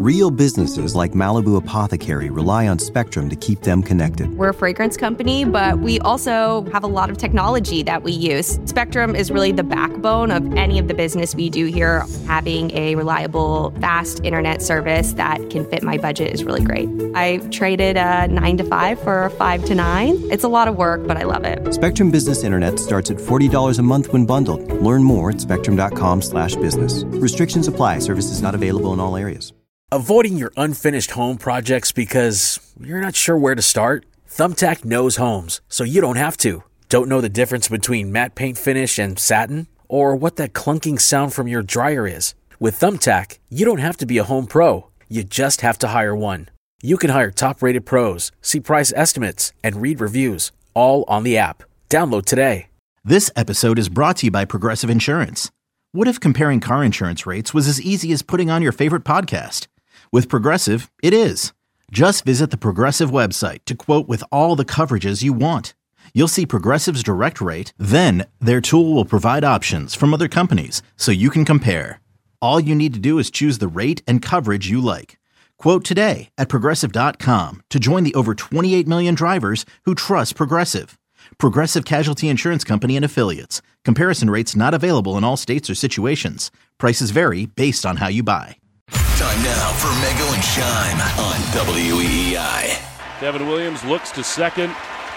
Real businesses like Malibu Apothecary rely on Spectrum to keep them connected. We're a fragrance company, but we also have a lot of technology that we use. Spectrum is really the backbone of any of the business we do here. Having a reliable, fast internet service that can fit my budget is really great. I traded a 9 to 5 for a 5 to 9. It's a lot of work, but I love it. Spectrum Business Internet starts at $40 a month when bundled. Learn more at spectrum.com/business. Restrictions apply. Services not available in all areas. Avoiding your unfinished home projects because you're not sure where to start? Thumbtack knows homes, so you don't have to. Don't know the difference between matte paint finish and satin? Or what that clunking sound from your dryer is? With Thumbtack, you don't have to be a home pro. You just have to hire one. You can hire top-rated pros, see price estimates, and read reviews, all on the app. Download today. This episode is brought to you by Progressive Insurance. What if comparing car insurance rates was as easy as putting on your favorite podcast? With Progressive, it is. Just visit the Progressive website to quote with all the coverages you want. You'll see Progressive's direct rate, then their tool will provide options from other companies so you can compare. All you need to do is choose the rate and coverage you like. Quote today at Progressive.com to join the over 28 million drivers who trust Progressive. Progressive Casualty Insurance Company and Affiliates. Comparison rates not available in all states or situations. Prices vary based on how you buy. Time now for Mego and Shime on WEEI. Devin Williams looks to second.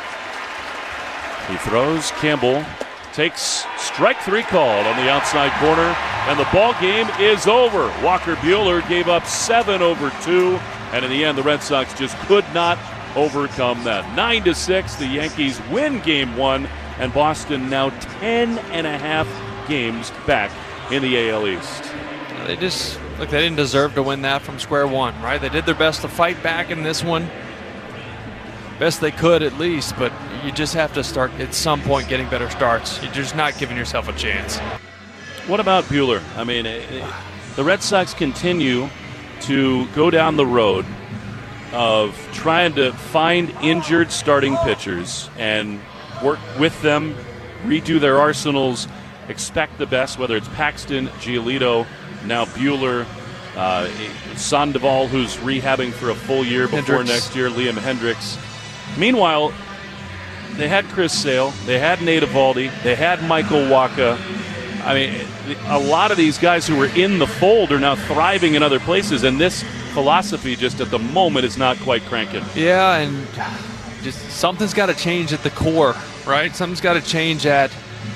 He throws. Campbell takes strike three called on the outside corner, and the ball game is over. Walker Buehler gave up 7 over 2, and in the end, the Red Sox just could not overcome that. 9-6, the Yankees win Game 1, and Boston now 10.5 games back in the AL East. They just look. They didn't deserve to win that from square one, right? They did their best to fight back in this one, best they could at least. But you just have to start at some point getting better starts. You're just not giving yourself a chance. What about Buehler? I mean, the Red Sox continue to go down the road of trying to find injured starting pitchers and work with them, redo their arsenals, expect the best, whether it's Paxton, Giolito, now Buehler, Sandoval, who's rehabbing for a full year before next year, Liam Hendricks. Meanwhile, they had Chris Sale, they had Nate Eovaldi, they had Michael Wacha. I mean, a lot of these guys who were in the fold are now thriving in other places, and this philosophy just at the moment is not quite cranking. Yeah, and just something's got to change at the core, right? Something's got to change at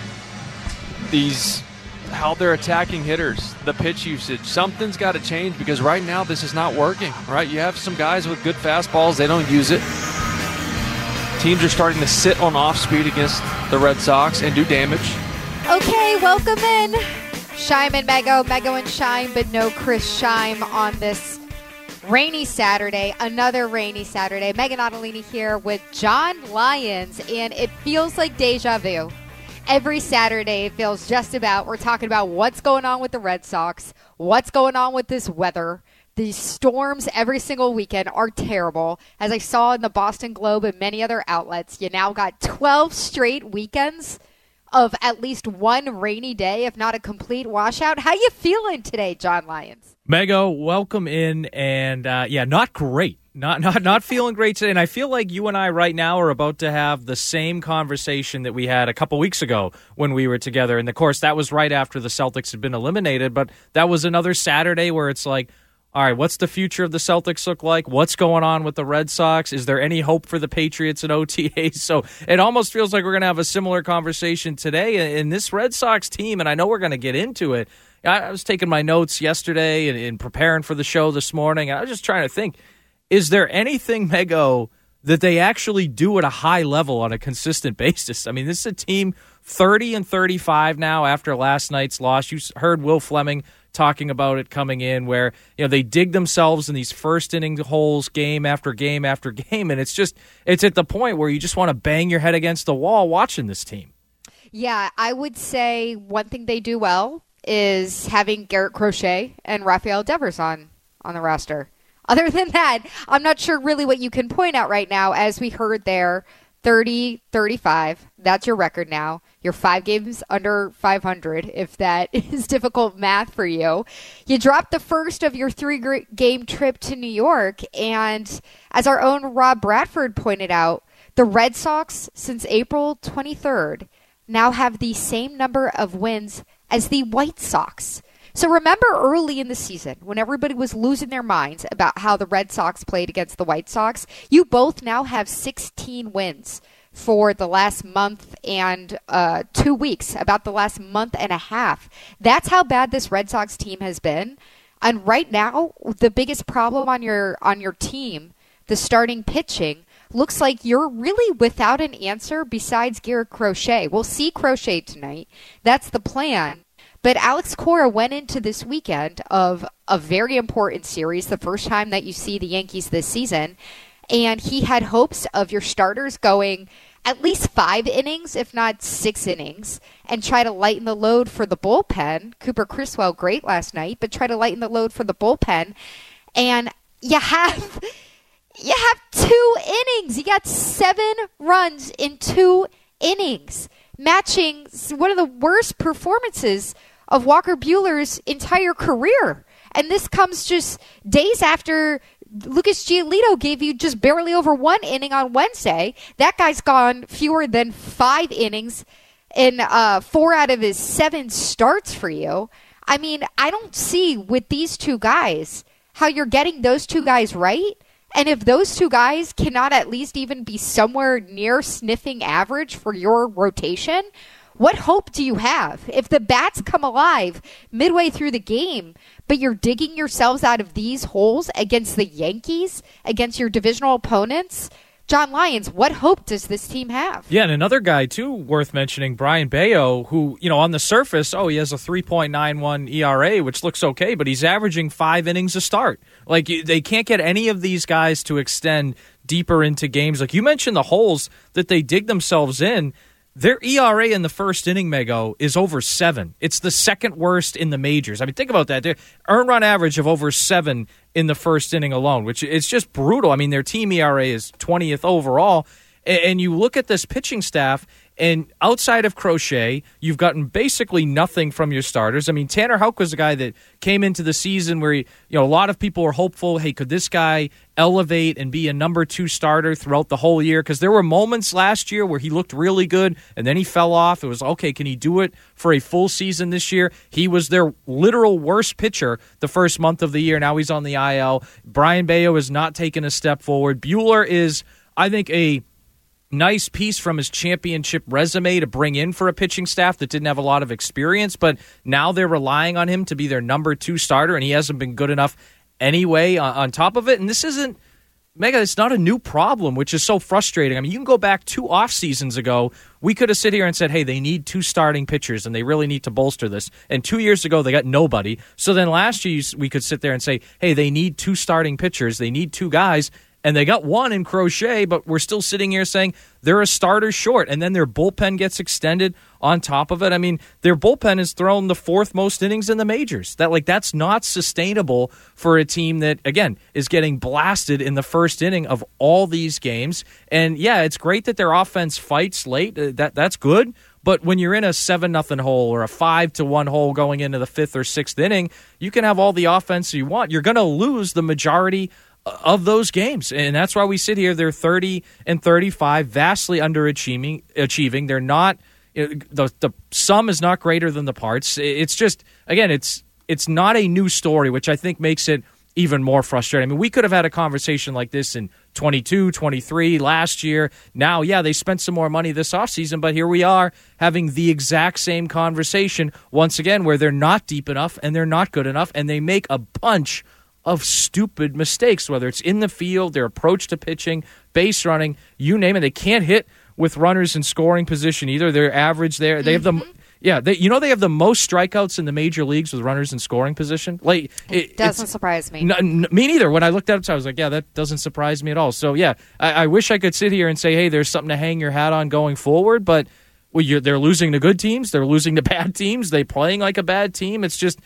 how they're attacking hitters, the pitch usage. Something's got to change because right now this is not working, right? You have some guys with good fastballs, they don't use it. Teams are starting to sit on off speed against the Red Sox and do damage. Okay, welcome in. Shime and Mego and Shime, but no Chris Shime on this rainy Saturday, another rainy Saturday. Megan Ottolini here with John Lyons, and it feels like deja vu. Every Saturday, it feels just about, we're talking about what's going on with the Red Sox, what's going on with this weather. These storms every single weekend are terrible. As I saw in the Boston Globe and many other outlets, you now got 12 straight weekends of at least one rainy day, if not a complete washout. How you feeling today, John Lyons? Mego, welcome in, and not great. Not feeling great today, and I feel like you and I right now are about to have the same conversation that we had a couple weeks ago when we were together, and of course that was right after the Celtics had been eliminated, but that was another Saturday where it's like, all right, what's the future of the Celtics look like? What's going on with the Red Sox? Is there any hope for the Patriots and OTAs? So it almost feels like we're going to have a similar conversation today, and this Red Sox team, and I know we're going to get into it. I was taking my notes yesterday and preparing for the show this morning, and I was just trying to think, is there anything, Mego, that they actually do at a high level on a consistent basis? I mean, this is a team 30-35 now after last night's loss. You heard Will Fleming talking about it coming in where, they dig themselves in these first inning holes game after game after game, and it's at the point where you just want to bang your head against the wall watching this team. Yeah, I would say one thing they do well is having Garrett Crochet and Rafael Devers on the roster. Other than that, I'm not sure really what you can point out right now. As we heard there, 30-35. That's your record now. You're 5 games under 500, if that is difficult math for you. You dropped the first of your 3-game trip to New York, and as our own Rob Bradford pointed out, the Red Sox, since April 23rd, now have the same number of wins as the White Sox. So remember early in the season when everybody was losing their minds about how the Red Sox played against the White Sox? You both now have 16 wins for the last month and 2 weeks, about the last month and a half. That's how bad this Red Sox team has been. And right now, the biggest problem on your team, the starting pitching, looks like you're really without an answer besides Garrett Crochet. We'll see Crochet tonight. That's the plan. But Alex Cora went into this weekend of a very important series, the first time that you see the Yankees this season, and he had hopes of your starters going at least 5 innings, if not 6 innings, and try to lighten the load for the bullpen. Cooper Criswell, great last night, but try to lighten the load for the bullpen. And you have 2 innings. You got 7 runs in 2 innings, matching one of the worst performances of Walker Buehler's entire career. And this comes just days after Lucas Giolito gave you just barely over 1 inning on Wednesday. That guy's gone fewer than 5 innings in 4 out of his 7 starts for you. I mean, I don't see with these 2 guys how you're getting those 2 guys right. And if those 2 guys cannot at least even be somewhere near sniffing average for your rotation, what hope do you have? If the bats come alive midway through the game, but you're digging yourselves out of these holes against the Yankees, against your divisional opponents, John Lyons, what hope does this team have? Yeah, and another guy, too, worth mentioning, Brian Bayo, who, on the surface, he has a 3.91 ERA, which looks okay, but he's averaging 5 innings a start. Like, they can't get any of these guys to extend deeper into games. Like, you mentioned the holes that they dig themselves in. Their ERA in the first inning, Mego, is over 7. It's the second worst in the majors. I mean, think about that. Their earned run average of over 7 in the first inning alone, which it's just brutal. I mean, their team ERA is 20th overall. And you look at this pitching staff, and outside of Crochet, you've gotten basically nothing from your starters. I mean, Tanner Houck was a guy that came into the season where a lot of people were hopeful, hey, could this guy elevate and be a number 2 starter throughout the whole year? Because there were moments last year where he looked really good, and then he fell off. It was, okay, can he do it for a full season this year? He was their literal worst pitcher the first month of the year. Now he's on the IL. Brian Bayo has not taken a step forward. Buehler is, I think, a nice piece from his championship resume to bring in for a pitching staff that didn't have a lot of experience, but now they're relying on him to be their number 2 starter, and he hasn't been good enough anyway on top of it. And this isn't, Mega, it's not a new problem, which is so frustrating. I mean, you can go back 2 off seasons ago. We could have sit here and said, hey, they need 2 starting pitchers, and they really need to bolster this. And 2 years ago, they got nobody. So then last year, we could sit there and say, hey, they need 2 starting pitchers. They need 2 guys. And they got 1 in Crochet, but we're still sitting here saying they're a starter short. And then their bullpen gets extended on top of it. I mean, their bullpen has thrown the 4th most innings in the majors. That's not sustainable for a team that, again, is getting blasted in the first inning of all these games. And, yeah, it's great that their offense fights late. That's good. But when you're in a 7-0 hole or a 5-1 hole going into the 5th or 6th inning, you can have all the offense you want. You're going to lose the majority of those games. And that's why we sit here. They're 30-35, vastly underachieving. They're not, the sum is not greater than the parts. It's just, again, it's not a new story, which I think makes it even more frustrating. I mean, we could have had a conversation like this in 22, 23, last year. Now, yeah, they spent some more money this offseason, but here we are having the exact same conversation once again, where they're not deep enough and they're not good enough, and they make a bunch of stupid mistakes, whether it's in the field, their approach to pitching, base running, you name it. They can't hit with runners in scoring position either. They're average there. They have the they have the most strikeouts in the major leagues with runners in scoring position. Like it doesn't surprise me. Me neither. When I looked at it, I was like, yeah, that doesn't surprise me at all. So yeah, I wish I could sit here and say, hey, there's something to hang your hat on going forward, but they're losing to good teams, they're losing to bad teams, they're playing like a bad team. It's just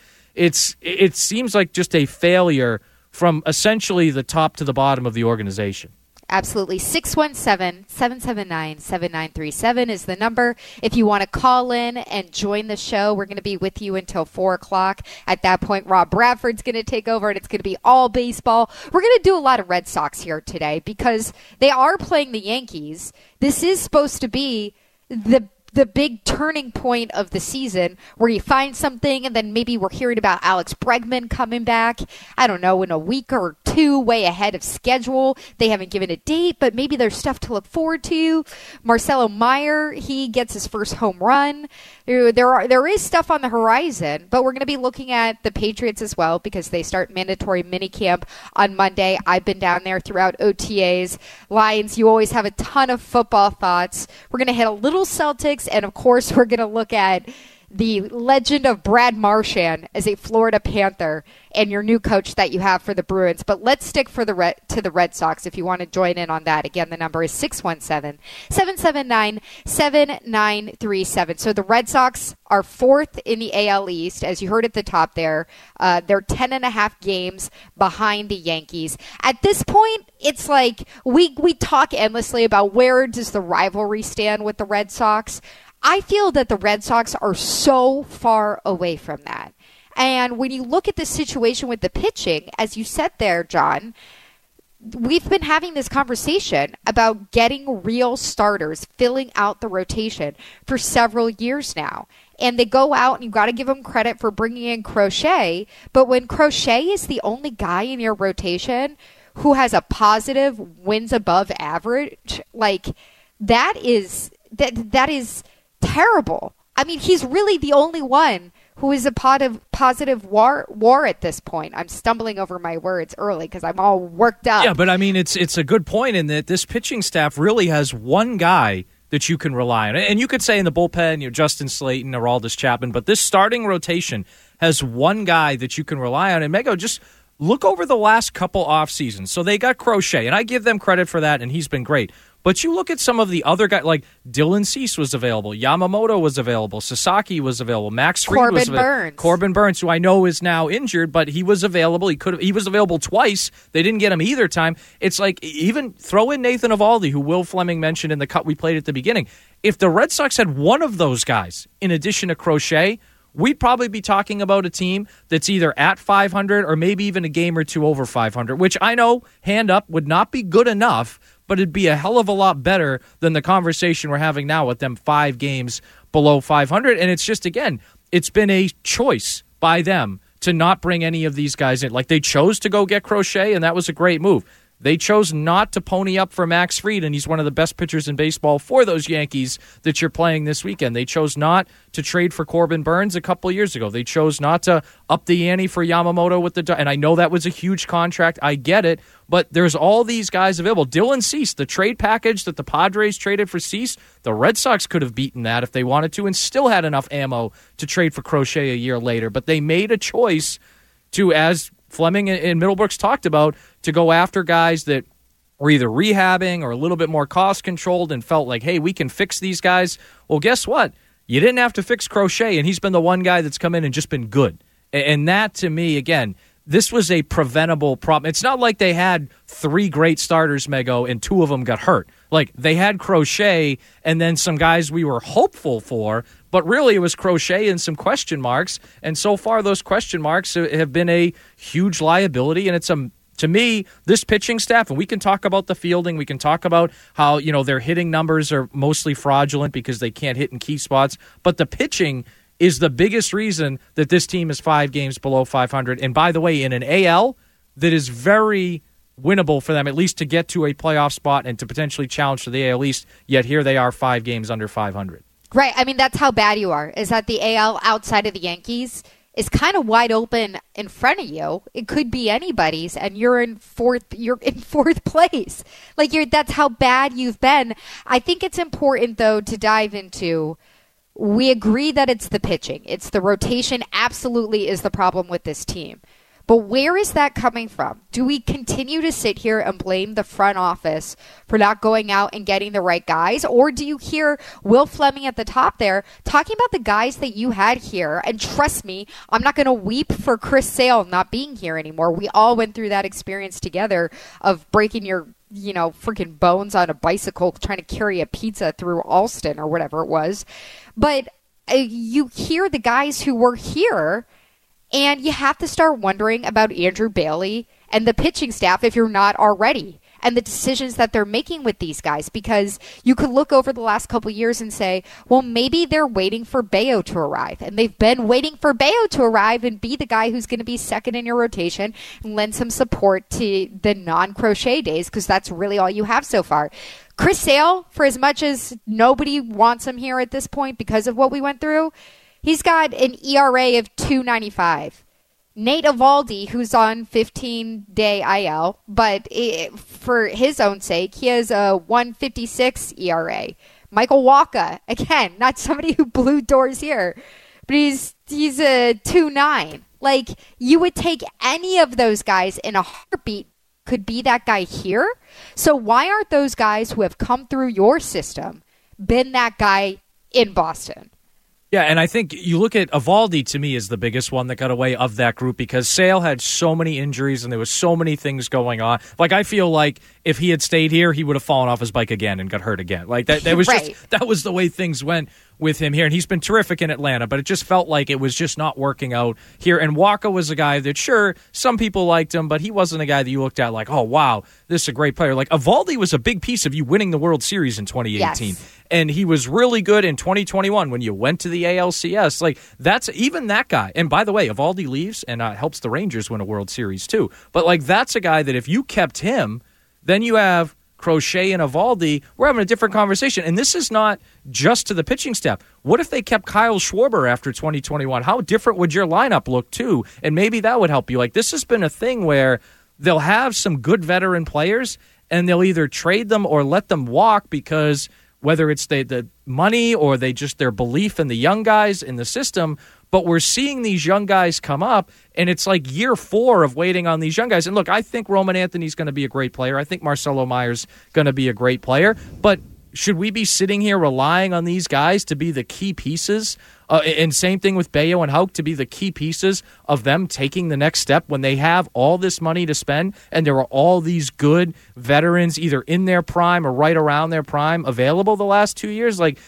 it seems like just a failure from essentially the top to the bottom of the organization. Absolutely. 617-779-7937 is the number. If you want to call in and join the show, we're going to be with you until 4 o'clock. At that point, Rob Bradford's going to take over, and it's going to be all baseball. We're going to do a lot of Red Sox here today because they are playing the Yankees. This is supposed to be the big turning point of the season where you find something, and then maybe we're hearing about Alex Bregman coming back, I don't know, in a week or two, way ahead of schedule. They haven't given a date, but maybe there's stuff to look forward to. Marcelo Meyer, he gets his first home run. There is stuff on the horizon, but we're going to be looking at the Patriots as well because they start mandatory minicamp on Monday. I've been down there throughout OTAs. Lions, you always have a ton of football thoughts. We're going to hit a little Celtics, and of course, we're going to look at the legend of Brad Marchand as a Florida Panther and your new coach that you have for the Bruins. But let's stick to the Red Sox if you want to join in on that. Again, the number is 617-779-7937. So the Red Sox are fourth in the AL East. As you heard at the top there, they're 10.5 games behind the Yankees. At this point, it's like we talk endlessly about where does the rivalry stand with the Red Sox. I feel that the Red Sox are so far away from that. And when you look at the situation with the pitching, as you said there, John, we've been having this conversation about getting real starters, filling out the rotation for several years now. And they go out, and you've got to give them credit for bringing in Crochet. But when Crochet is the only guy in your rotation who has a positive wins above average, like that is terrible. I mean, he's really the only one who is a positive war at this point. I'm stumbling over my words early because I'm all worked up. Yeah, but I mean, it's a good point in that this pitching staff really has one guy that you can rely on. And you could say in the bullpen, Justin Slayton, Aroldis Chapman, but this starting rotation has one guy that you can rely on. And Mego, just look over the last couple off seasons. So they got Crochet, and I give them credit for that, and he's been great. But you look at some of the other guys, like Dylan Cease was available, Yamamoto was available, Sasaki was available, Max Fried was available. Corbin Burns, who I know is now injured, but he was available. He was available twice. They didn't get him either time. It's like, even throw in Nathan Eovaldi, who Will Fleming mentioned in the cut we played at the beginning. If the Red Sox had one of those guys, in addition to Crochet, we'd probably be talking about a team that's either at 500 or maybe even a game or two over 500, which I know, hand up, would not be good enough, but it'd be a hell of a lot better than the conversation we're having now with them 5 games below 500. And it's just, again, it's been a choice by them to not bring any of these guys in. Like, they chose to go get Crochet, and that was a great move. They chose not to pony up for Max Fried, and he's one of the best pitchers in baseball for those Yankees that you're playing this weekend. They chose not to trade for Corbin Burns a couple of years ago. They chose not to up the ante for Yamamoto and I know that was a huge contract. I get it, but there's all these guys available. Dylan Cease, the trade package that the Padres traded for Cease, the Red Sox could have beaten that if they wanted to and still had enough ammo to trade for Crochet a year later. But they made a choice to, as Fleming and Middlebrooks talked about, to go after guys that were either rehabbing or a little bit more cost-controlled and felt like, hey, we can fix these guys. Well, guess what? You didn't have to fix Crochet, and he's been the one guy that's come in and just been good. And that, to me, again, this was a preventable problem. It's not like they had 3 great starters, Mego, and 2 of them got hurt. Like, they had Crochet and then some guys we were hopeful for, but really it was Crochet and some question marks. And so far, those question marks have been a huge liability. And it's to me, this pitching staff, and we can talk about the fielding, we can talk about how, their hitting numbers are mostly fraudulent because they can't hit in key spots, but the pitching is the biggest reason that this team is 5 games below 500. And by the way, in an AL that is very winnable for them, at least to get to a playoff spot and to potentially challenge for the AL East, yet here they are 5 games under 500. Right. I mean, that's how bad you are, is that the AL outside of the Yankees is kind of wide open in front of you. It could be anybody's, and you're in fourth place. Like, that's how bad you've been. I think it's important, though, to dive into. We agree that it's the pitching. It's the rotation absolutely is the problem with this team. But where is that coming from? Do we continue to sit here and blame the front office for not going out and getting the right guys? Or do you hear Will Fleming at the top there talking about the guys that you had here? And trust me, I'm not going to weep for Chris Sale not being here anymore. We all went through that experience together of breaking your freaking bones on a bicycle trying to carry a pizza through Alston or whatever it was. But you hear the guys who were here, and you have to start wondering about Andrew Bailey and the pitching staff if you're not already, and the decisions that they're making with these guys, because you could look over the last couple of years and say, well, maybe they're waiting for Bayo to arrive, and they've been waiting for Bayo to arrive and be the guy who's going to be second in your rotation and lend some support to the non-Crochet days, because that's really all you have so far. Chris Sale, for as much as nobody wants him here at this point because of what we went through, he's got an ERA of 2.95. Nate Eovaldi, who's on 15-day IL, but for his own sake, he has a 1.56 ERA. Michael Wacha, again, not somebody who blew doors here, but he's a 2.9. Like, you would take any of those guys in a heartbeat, could be that guy here. So why aren't those guys who have come through your system been that guy in Boston? Yeah, and I think you look at Eovaldi, to me, is the biggest one that got away of that group, because Sale had so many injuries and there was so many things going on. Like, I feel like if he had stayed here, he would have fallen off his bike again and got hurt again. Like, that was right. that was the way things went with him here. And he's been terrific in Atlanta, but it just felt like it was just not working out here. And Wacha was a guy that, sure, some people liked him, but he wasn't a guy that you looked at like, oh, wow, this is a great player. Like, Eovaldi was a big piece of you winning the World Series in 2018. Yes. And he was really good in 2021 when you went to the ALCS. Like, that's even that guy. And by the way, Eovaldi leaves and helps the Rangers win a World Series too. But like, that's a guy that if you kept him, then you have Crochet and Eovaldi. We're having a different conversation. And this is not just to the pitching staff. What if they kept Kyle Schwarber after 2021? How different would your lineup look too? And maybe that would help you. Like, this has been a thing where they'll have some good veteran players and they'll either trade them or let them walk because whether it's the money or their belief in the young guys in the system. But we're seeing these young guys come up, and it's like year 4 of waiting on these young guys. And look, I think Roman Anthony's going to be a great player. I think Marcelo Meyer's going to be a great player. But should we be sitting here relying on these guys to be the key pieces? And same thing with Bayo and Houck, to be the key pieces of them taking the next step when they have all this money to spend and there are all these good veterans either in their prime or right around their prime available the last 2 years. Like,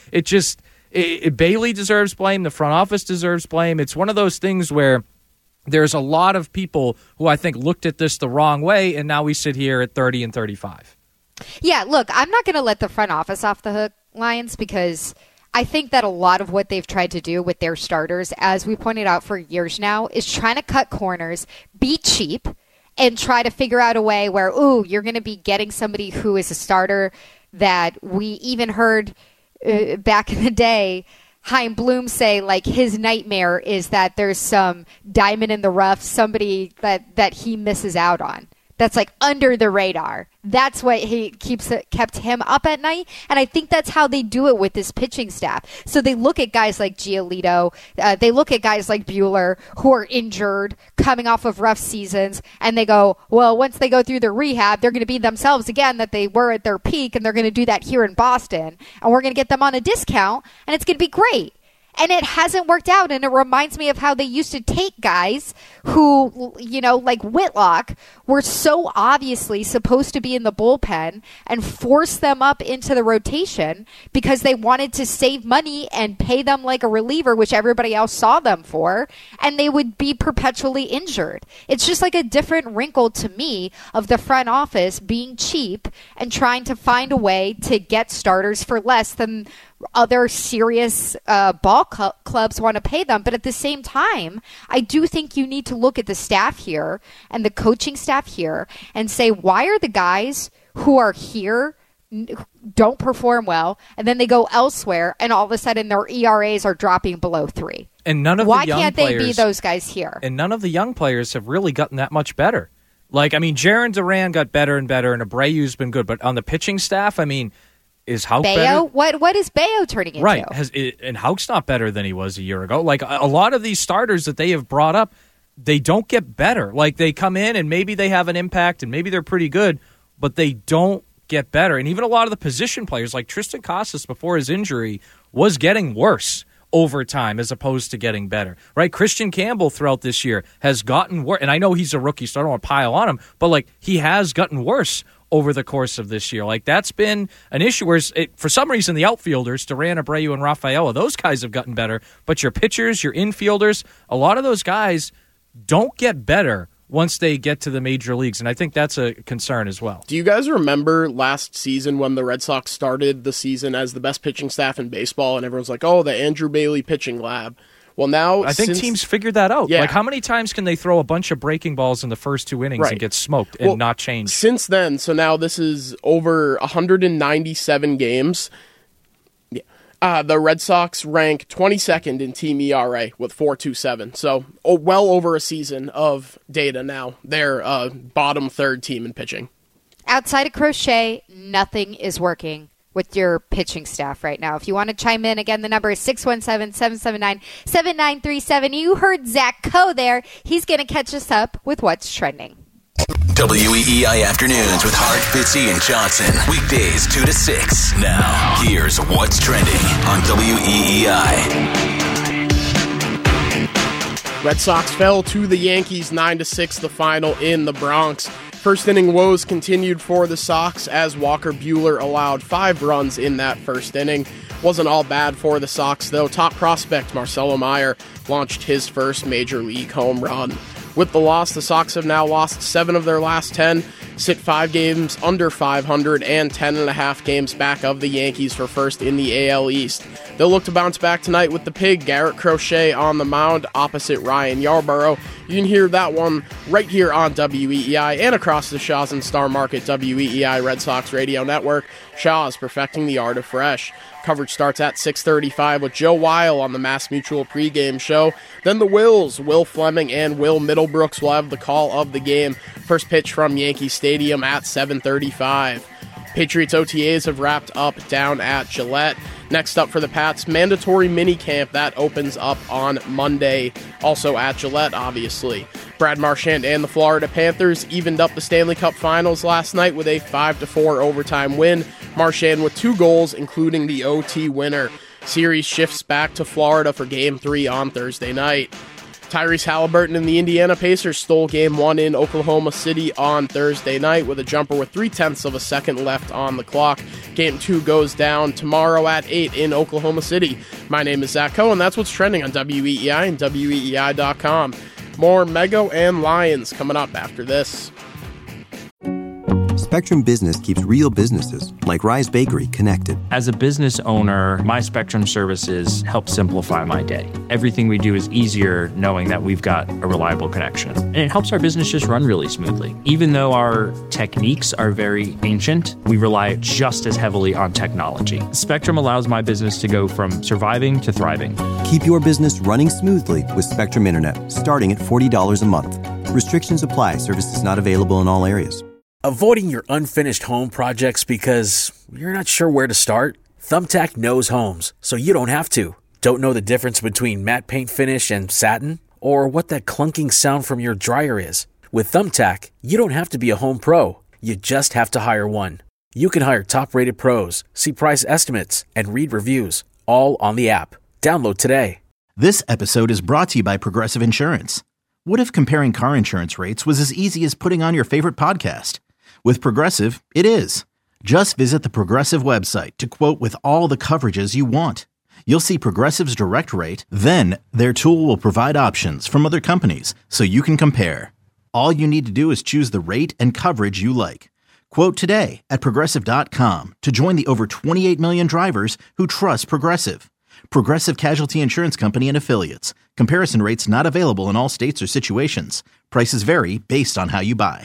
Bailey deserves blame. The front office deserves blame. It's one of those things where there's a lot of people who I think looked at this the wrong way, and now we sit here at 30 and 35. Yeah, look, I'm not going to let the front office off the hook, Lions, because I think that a lot of what they've tried to do with their starters, as we pointed out for years now, is trying to cut corners, be cheap, and try to figure out a way where, you're going to be getting somebody who is a starter that we even heard back in the day, Chaim Bloom say, like, his nightmare is that there's some diamond in the rough, somebody that he misses out on. That's like under the radar. That's what kept him up at night. And I think that's how they do it with this pitching staff. So they look at guys like Giolito. They look at guys like Buehler who are injured, coming off of rough seasons. And they go, well, once they go through their rehab, they're going to be themselves again that they were at their peak. And they're going to do that here in Boston. And we're going to get them on a discount. And it's going to be great. And it hasn't worked out, and it reminds me of how they used to take guys who, like Whitlock, were so obviously supposed to be in the bullpen and force them up into the rotation because they wanted to save money and pay them like a reliever, which everybody else saw them for, and they would be perpetually injured. It's just like a different wrinkle to me of the front office being cheap and trying to find a way to get starters for less than other serious ball clubs want to pay them. But at the same time, I do think you need to look at the staff here and the coaching staff here and say, why are the guys who are here don't perform well, and then they go elsewhere and all of a sudden their ERAs are dropping below 3? And none of why the young can't players, they be those guys here? And none of the young players have really gotten that much better. Like, I mean, Jarren Duran got better and better, and Abreu's been good, but on the pitching staff, I mean, is Houck better? What is Bayo turning into? Right. And Houck's not better than he was a year ago. Like, a lot of these starters that they have brought up, they don't get better. Like, they come in and maybe they have an impact and maybe they're pretty good, but they don't get better. And even a lot of the position players, like Tristan Casas before his injury, was getting worse over time as opposed to getting better. Right? Christian Campbell throughout this year has gotten worse. And I know he's a rookie, so I don't want to pile on him, but like, he has gotten worse over the course of this year. Like, that's been an issue where for some reason the outfielders, Duran, Abreu, and Rafaela, those guys have gotten better, but your pitchers, your infielders, a lot of those guys don't get better once they get to the major leagues, and I think that's a concern as well. Do you guys remember last season when the Red Sox started the season as the best pitching staff in baseball, and everyone's like, oh, the Andrew Bailey pitching lab? Well, now I think teams figured that out. Yeah. Like, how many times can they throw a bunch of breaking balls in the first 2 innings and get smoked and not change? Since then, so now this is over 197 games. Yeah. The Red Sox rank 22nd in team ERA with 4.27. So well over a season of data now. They're bottom third team in pitching. Outside of Crochet, nothing is working with your pitching staff right now. If you want to chime in, again, the number is 617-779-7937. You heard Zach Coe there. He's going to catch us up with what's trending. WEEI Afternoons with Hart, Fitzy, and Johnson. Weekdays 2 to 6. Now, here's what's trending on WEEI. Red Sox fell to the Yankees 9-6, the final in the Bronx. First inning woes continued for the Sox as Walker Buehler allowed 5 runs in that first inning. Wasn't all bad for the Sox, though. Top prospect Marcelo Meyer launched his first major league home run. With the loss, the Sox have now lost 7 of their last 10, sit 5 games under 500, and 10.5 games back of the Yankees for first in the AL East. They'll look to bounce back tonight with the Pig, Garrett Crochet, on the mound opposite Ryan Yarborough. You can hear that one right here on WEEI and across the Shaw's and Star Market WEEI Red Sox Radio Network. Shaw's perfecting the art of fresh. Coverage starts at 6:35 with Joe Weil on the Mass Mutual pregame show. Then the Wills, Will Fleming and Will Middlebrooks, will have the call of the game. First pitch from Yankee Stadium at 7:35. Patriots OTAs have wrapped up down at Gillette. Next up for the Pats, mandatory minicamp that opens up on Monday, also at Gillette, obviously. Brad Marchand and the Florida Panthers evened up the Stanley Cup Finals last night with a 5-4 overtime win. Marchand with 2 goals, including the OT winner. Series shifts back to Florida for Game 3 on Thursday night. Tyrese Halliburton and the Indiana Pacers stole Game 1 in Oklahoma City on Thursday night with a jumper with 0.3 of a second left on the clock. Game 2 goes down tomorrow at 8 in Oklahoma City. My name is Zach Coe, and that's what's trending on WEEI and WEEI.com. More Mego and Lions coming up after this. Spectrum Business keeps real businesses, like Rise Bakery, connected. As a business owner, my Spectrum services help simplify my day. Everything we do is easier knowing that we've got a reliable connection. And it helps our business just run really smoothly. Even though our techniques are very ancient, we rely just as heavily on technology. Spectrum allows my business to go from surviving to thriving. Keep your business running smoothly with Spectrum Internet, starting at $40 a month. Restrictions apply. Services not available in all areas. Avoiding your unfinished home projects because you're not sure where to start? Thumbtack knows homes, so you don't have to. Don't know the difference between matte paint finish and satin? Or what that clunking sound from your dryer is? With Thumbtack, you don't have to be a home pro. You just have to hire one. You can hire top-rated pros, see price estimates, and read reviews, all on the app. Download today. This episode is brought to you by Progressive Insurance. What if comparing car insurance rates was as easy as putting on your favorite podcast? With Progressive, it is. Just visit the Progressive website to quote with all the coverages you want. You'll see Progressive's direct rate, then their tool will provide options from other companies so you can compare. All you need to do is choose the rate and coverage you like. Quote today at Progressive.com to join the over 28 million drivers who trust Progressive. Progressive Casualty Insurance Company and Affiliates. Comparison rates not available in all states or situations. Prices vary based on how you buy.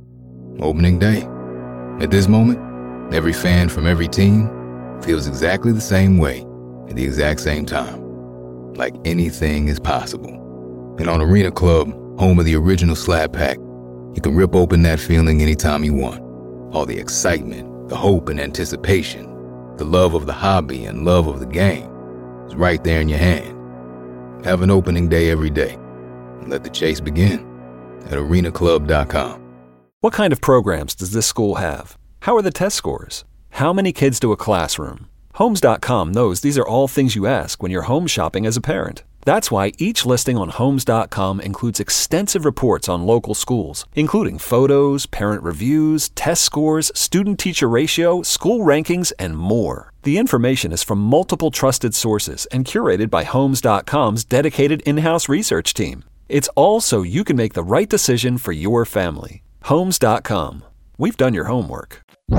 Opening day. At this moment, every fan from every team feels exactly the same way at the exact same time. Like anything is possible. And on Arena Club, home of the original Slab Pack, you can rip open that feeling anytime you want. All the excitement, the hope and anticipation, the love of the hobby and love of the game is right there in your hand. Have an opening day every day. And let the chase begin at arenaclub.com. What kind of programs does this school have? How are the test scores? How many kids to a classroom? Homes.com knows these are all things you ask when you're home shopping as a parent. That's why each listing on Homes.com includes extensive reports on local schools, including photos, parent reviews, test scores, student-teacher ratio, school rankings, and more. The information is from multiple trusted sources and curated by Homes.com's dedicated in-house research team. It's all so you can make the right decision for your family. Homes.com. We've done your homework.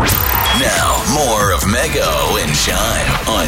Now, more of Mego and Shime on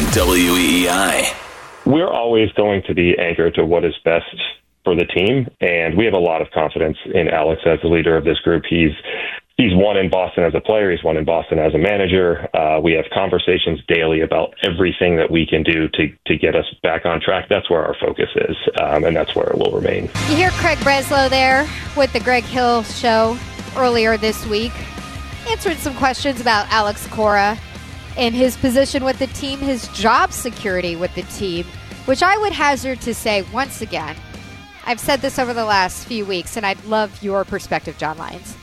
WEEI. We're always going to be anchored to what is best for the team, and we have a lot of confidence in Alex as the leader of this group. He's won in Boston as a player. He's won in Boston as a manager. We have conversations daily about everything that we can do to get us back on track. That's where our focus is, and that's where it will remain. You hear Craig Breslow there with the Greg Hill Show earlier this week, answering some questions about Alex Cora and his position with the team, his job security with the team, which I would hazard to say once again, I've said this over the last few weeks, and I'd love your perspective, John Lyons.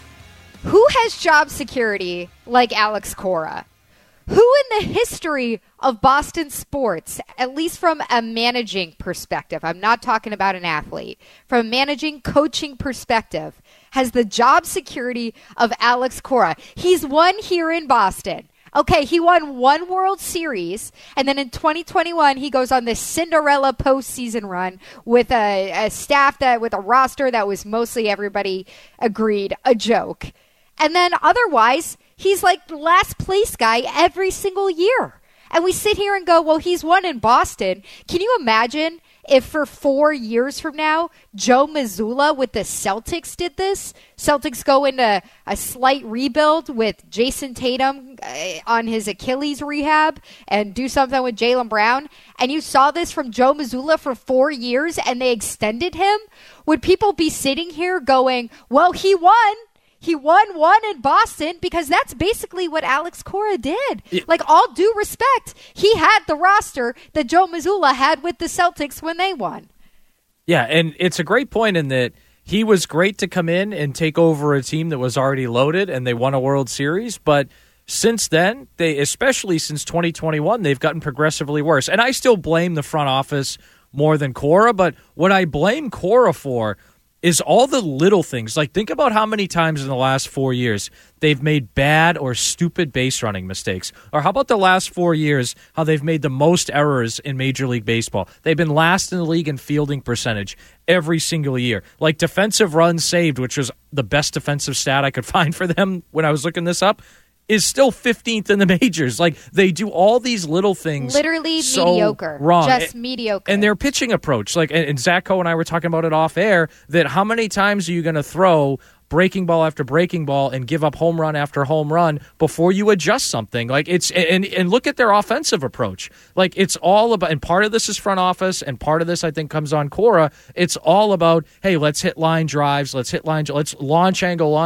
Who has job security like Alex Cora? Who in the history of Boston sports, at least from a managing perspective, I'm not talking about an athlete, from a managing, coaching perspective, has the job security of Alex Cora? He's won here in Boston. Okay, he won one World Series, and then in 2021, he goes on this Cinderella postseason run with a staff with a roster that was mostly, everybody agreed, a joke. And then otherwise, he's like the last place guy every single year. And we sit here and go, well, he's won in Boston. Can you imagine if for 4 years from now, Joe Mazzulla with the Celtics did this? Celtics go into a slight rebuild with Jason Tatum on his Achilles rehab and do something with Jaylen Brown. And you saw this from Joe Mazzulla for 4 years and they extended him. Would people be sitting here going, well, he won? He won one in Boston, because that's basically what Alex Cora did. Yeah. Like, all due respect, he had the roster that Joe Mazzulla had with the Celtics when they won. Yeah, and it's a great point in that he was great to come in and take over a team that was already loaded, and they won a World Series. But since then, especially since 2021, they've gotten progressively worse. And I still blame the front office more than Cora, but what I blame Cora for is all the little things. Like, think about how many times in the last 4 years they've made bad or stupid base running mistakes. Or how about the last 4 years, how they've made the most errors in Major League Baseball. They've been last in the league in fielding percentage every single year. Like, defensive runs saved, which was the best defensive stat I could find for them when I was looking this up, is still 15th in the majors. Like, they do all these little things literally so mediocre. Wrong. Just mediocre. And their pitching approach, like, and Zach Coe and I were talking about it off air, that how many times are you going to throw breaking ball after breaking ball and give up home run after home run before you adjust something? Like, it's and look at their offensive approach. Like, it's all about, and part of this is front office, and part of this I think comes on Cora. It's all about, hey, let's hit line drives, let's launch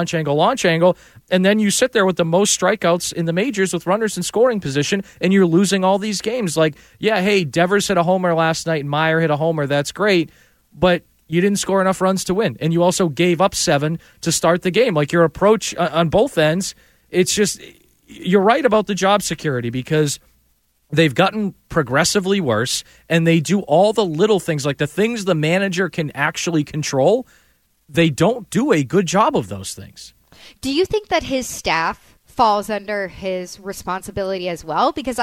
angle. And then you sit there with the most strikeouts in the majors with runners in scoring position, and you're losing all these games. Like, yeah, hey, Devers hit a homer last night and Meyer hit a homer. That's great. But you didn't score enough runs to win. And you also gave up 7 to start the game. Like, your approach on both ends, it's just, you're right about the job security, because they've gotten progressively worse, and they do all the little things, like the things the manager can actually control. They don't do a good job of those things. Do you think that his staff falls under his responsibility as well? Because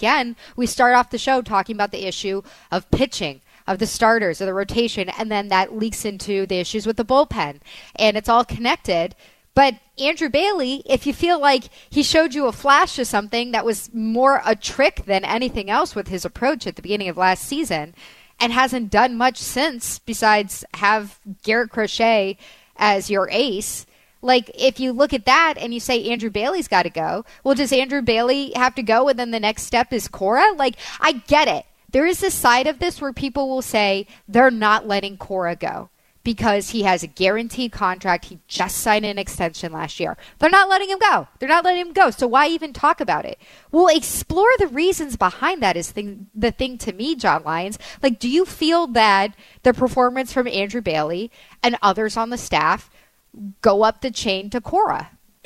we start off the show talking about the issue of pitching, of the starters, of the rotation, and then that leaks into the issues with the bullpen. And it's all connected. But Andrew Bailey, if you feel like he showed you a flash of something that was more a trick than anything else with his approach at the beginning of last season, and hasn't done much since besides have Garrett Crochet as your ace, like, if you look at that and you say Andrew Bailey's got to go, well, does Andrew Bailey have to go and then the next step is Cora? Like, I get it. There is a side of this where people will say they're not letting Cora go because he has a guaranteed contract. He just signed an extension last year. They're not letting him go. So why even talk about it? We'll explore the reasons behind that is the thing to me, John Lyons. Like, do you feel that the performance from Andrew Bailey and others on the staff go up the chain to Cora? And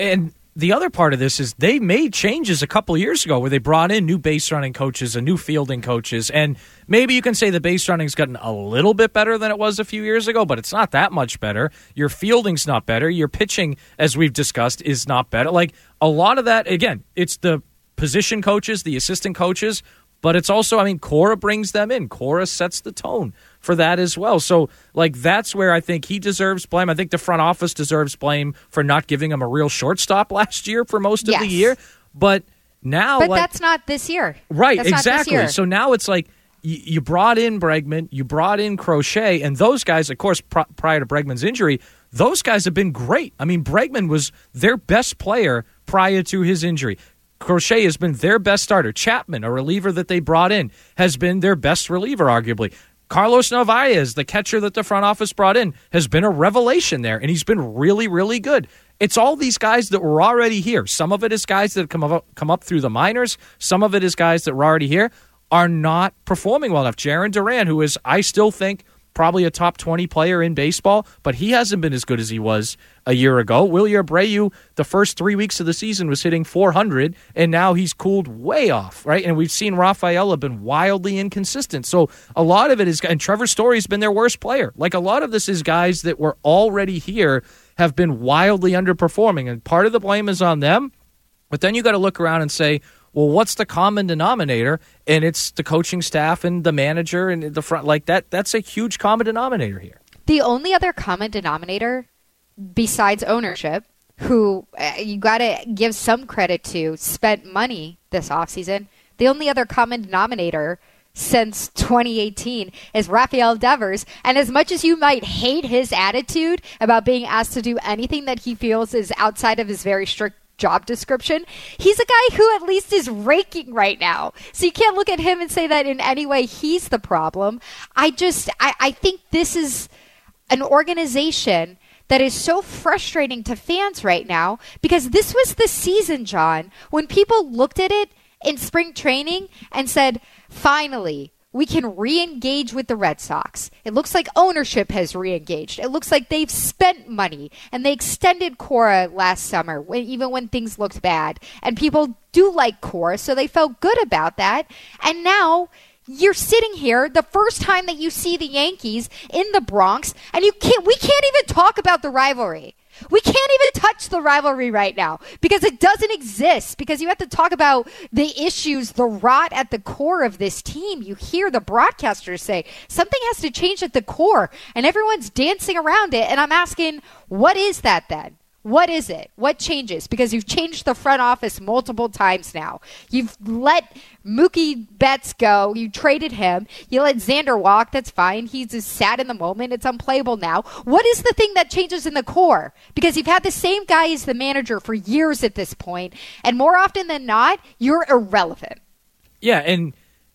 the other part of this is they made changes a couple years ago where they brought in new base running coaches and new fielding coaches. And maybe you can say the base running's gotten a little bit better than it was a few years ago, but it's not that much better. Your fielding's not better. Your pitching, as we've discussed, is not better. Like a lot of that, again, it's the position coaches, the assistant coaches, but it's also, I mean, Cora brings them in. Cora sets the tone for that as well. So, like, that's where I think he deserves blame. I think the front office deserves blame for not giving him a real shortstop last year for most of the year. But now... But that's not this year. Right, that's exactly. Not this year. So now it's like you brought in Bregman, you brought in Crochet, and those guys, of course, prior to Bregman's injury, those guys have been great. I mean, Bregman was their best player prior to his injury. Crochet has been their best starter. Chapman, a reliever that they brought in, has been their best reliever, arguably. Carlos Narvaez, the catcher that the front office brought in, has been a revelation there, and he's been really, really good. It's all these guys that were already here. Some of it is guys that come up through the minors. Some of it is guys that were already here, are not performing well enough. Jarren Duran, who is, I still think, probably a top 20 player in baseball, but he hasn't been as good as he was a year ago. Wilyer Abreu, the first 3 weeks of the season, was hitting .400, and now he's cooled way off, right? And we've seen Rafael have been wildly inconsistent. So a lot of it is, and Trevor Story's been their worst player. Like a lot of this is guys that were already here have been wildly underperforming, and part of the blame is on them. But then you got to look around and say, well, what's the common denominator? And it's the coaching staff and the manager and the front. Like that's a huge common denominator here. The only other common denominator besides ownership, who you got to give some credit to, spent money this offseason, the only other common denominator since 2018 is Rafael Devers. And as much as you might hate his attitude about being asked to do anything that he feels is outside of his very strict job description, he's a guy who at least is raking right now. So you can't look at him and say that in any way he's the problem. I think this is an organization that is so frustrating to fans right now, because this was the season, John, when people looked at it in spring training and said, finally, we can re-engage with the Red Sox. It looks like ownership has re-engaged. It looks like they've spent money, and they extended Cora last summer, even when things looked bad. And people do like Cora, so they felt good about that. And now you're sitting here, the first time that you see the Yankees in the Bronx, and we can't even talk about the rivalry. We can't even touch the rivalry right now because it doesn't exist, because you have to talk about the issues, the rot at the core of this team. You hear the broadcasters say something has to change at the core, and everyone's dancing around it. And I'm asking, what is that then? What is it? What changes? Because you've changed the front office multiple times now. You've let Mookie Betts go. You traded him. You let Xander walk. That's fine. He's just sad in the moment. It's unplayable now. What is the thing that changes in the core? Because you've had the same guy as the manager for years at this point, and more often than not, you're irrelevant. Yeah, and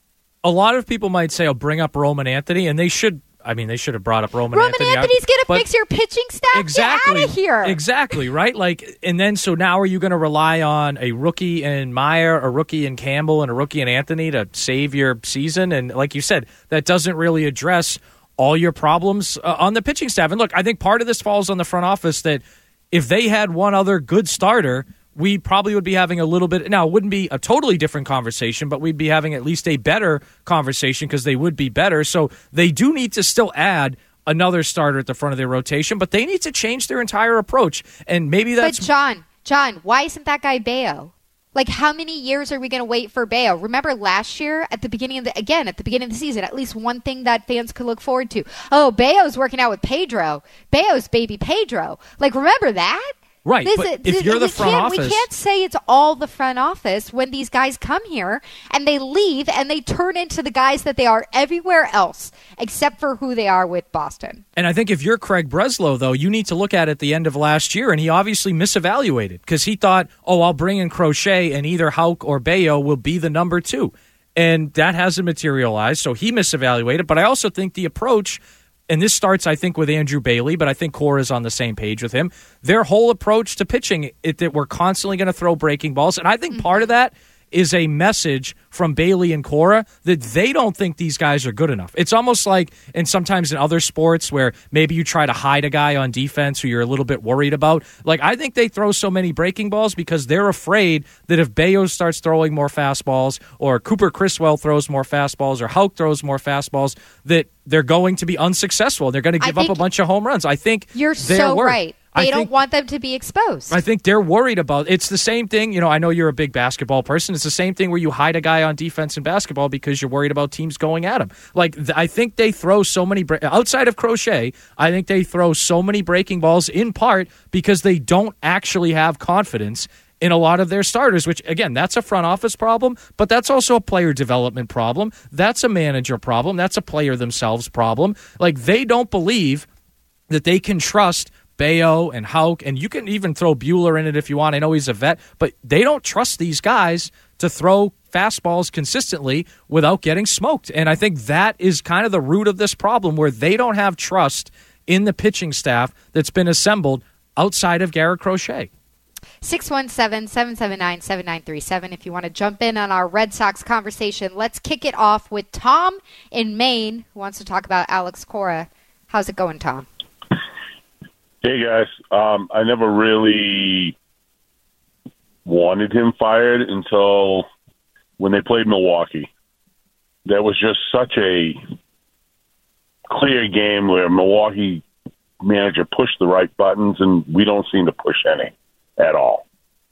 a lot of people might say, bring up Roman Anthony, and they should. I mean, they should have brought up Roman Anthony. Roman Anthony's going to fix your pitching staff? Exactly. Get out of here. Exactly, right? Like, and then, so now are you going to rely on a rookie in Meyer, a rookie in Campbell, and a rookie in Anthony to save your season? And like you said, that doesn't really address all your problems on the pitching staff. And look, I think part of this falls on the front office, that if they had one other good starter, we probably would be having a little bit. Now, it wouldn't be a totally different conversation, but we'd be having at least a better conversation because they would be better. So they do need to still add another starter at the front of their rotation, but they need to change their entire approach. And maybe that's. But John, why isn't that guy Bayo? Like, how many years are we going to wait for Bayo? Remember last year at the beginning of the season, at least one thing that fans could look forward to. Oh, Bayo's working out with Pedro. Bayo's baby Pedro. Like, remember that? Right, but if you're the front office... We can't say it's all the front office when these guys come here and they leave and they turn into the guys that they are everywhere else except for who they are with Boston. And I think if you're Craig Breslow, though, you need to look at it at the end of last year, and he obviously misevaluated because he thought, I'll bring in Crochet and either Houck or Bayo will be the number two. And that hasn't materialized, so he misevaluated. But I also think the approach... And this starts, I think, with Andrew Bailey, but I think Cora's on the same page with him. Their whole approach to pitching, that we're constantly going to throw breaking balls. And I think part of that is a message from Bailey and Cora that they don't think these guys are good enough. It's almost like, and sometimes in other sports where maybe you try to hide a guy on defense who you're a little bit worried about. Like, I think they throw so many breaking balls because they're afraid that if Bayo starts throwing more fastballs, or Cooper Criswell throws more fastballs, or Houck throws more fastballs, that they're going to be unsuccessful. They're going to give up a bunch of home runs. I think you're so right. They don't want them to be exposed. I think they're worried about it's the same thing. I know you're a big basketball person. It's the same thing where you hide a guy on defense in basketball because you're worried about teams going at him. Like, I think they throw so many outside of Crochet. I think they throw so many breaking balls in part because they don't actually have confidence in a lot of their starters, which, again, that's a front office problem, but that's also a player development problem. That's a manager problem. That's a player themselves problem. Like, they don't believe that they can trust Bayo and Houck, and you can even throw Buehler in it if you want. I know he's a vet, but they don't trust these guys to throw fastballs consistently without getting smoked. And I think that is kind of the root of this problem, where they don't have trust in the pitching staff that's been assembled outside of Garrett Crochet. 617-779-7937 if you want to jump in on our Red Sox conversation. Let's kick it off with Tom in Maine, who wants to talk about Alex Cora. How's it going, Tom? Hey, guys. I never really wanted him fired until when they played Milwaukee. There was just such a clear game where Milwaukee manager pushed the right buttons, and we don't seem to push any at all.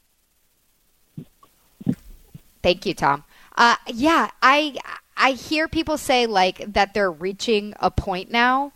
Thank you, Tom. Yeah, I hear people say like that they're reaching a point now